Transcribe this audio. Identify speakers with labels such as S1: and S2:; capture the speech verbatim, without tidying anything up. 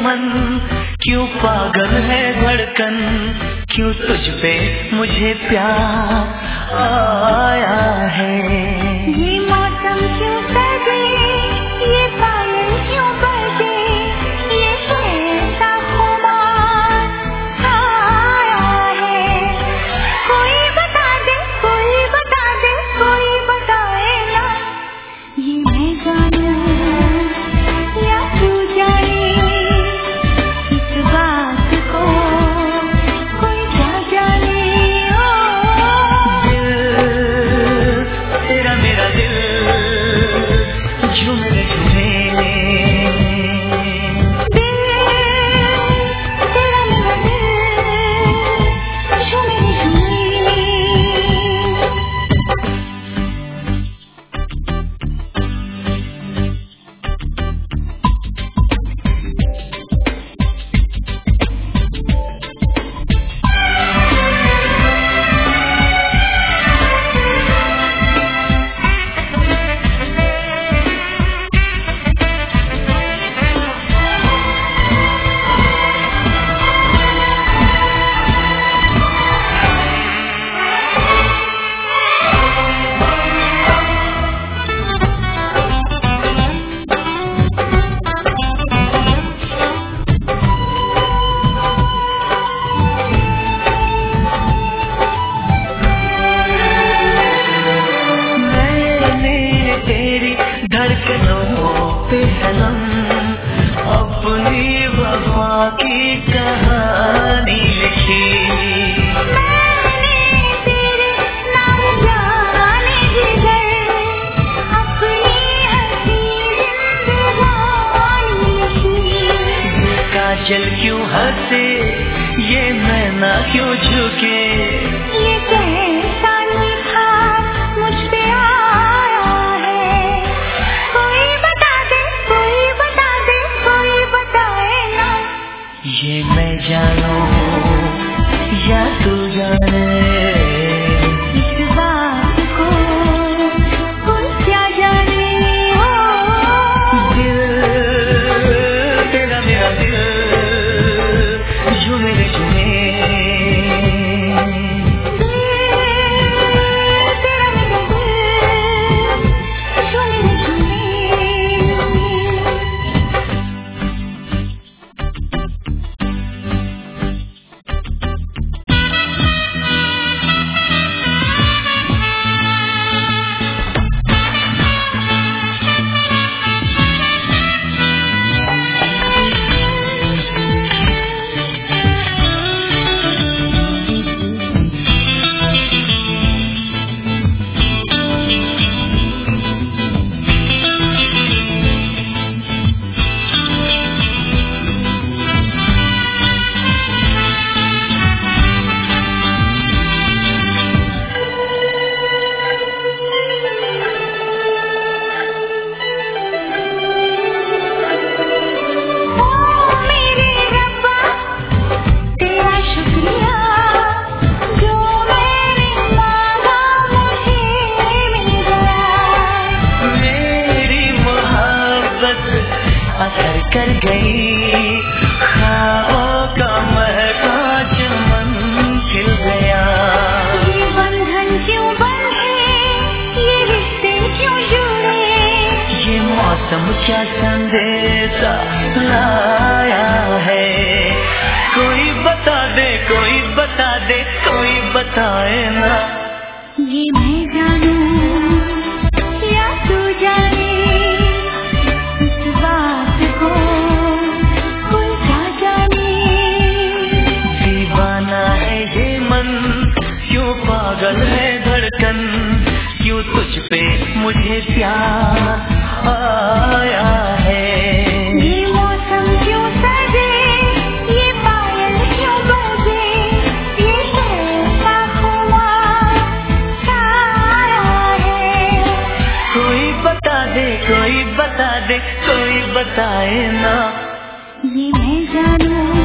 S1: मन, क्यों पागल है धड़कन, क्यों तुझ पे मुझे प्यार आया है।
S2: ये मौसम क्यों सजे, ये पायल क्यों बजे, ये कैसा खुमार आया है। कोई बता दे, कोई बता दे, कोई बताए ना, ये मैं जानूं या तू जाने, इस बात को कोई क्या जाने। ओ
S1: दिल तेरा मेरा दिल झूमे झूमे,
S2: दिल तेरा मेरा दिल झूमे झूमे।
S1: धड़कनों पे सनम अपनी वफा की कहानी लिखी,
S2: मैंने तेरे नाम जाने जिगर अपनी हंसी जिंदगानी लिखी।
S1: ये काजल क्यों हंसे, ये नैना क्यों झुके,
S2: ये कैसा लिखा मुझ पे आया है। कोई बता दे, कोई बता दे, कोई बताए ना,
S1: ये मैं जानूं या तू जाने,
S2: इस बात को कोई क्या जाने। ओ
S1: दिल तेरा मेरा दिल झूमे झूमे,
S2: तेरा मेरा दिल झूमे झूमे।
S1: असर कर गई, ख्वाबों का महका चमन खिल गया।
S2: ये बंधन क्यों बंधे, ये रिश्ते क्यों जुड़े,
S1: ये मौसम क्या संदेशा लाया है। कोई बता दे, कोई बता दे, कोई बताए ना,
S2: ये मैं जानूं या तू जाने, इस बात को कोई क्या जाने।
S1: दीवाना है ये मन, क्यों पागल है धड़कन, क्यों तुझ पे मुझे प्यार आया है।
S2: ये मौसम क्यों सजे, ये पायल क्यों बजे, ये कैसा खुमार छाया है।
S1: कोई बता दे, कोई बता दे, कोई बताए ना,
S2: ये मैं जानूं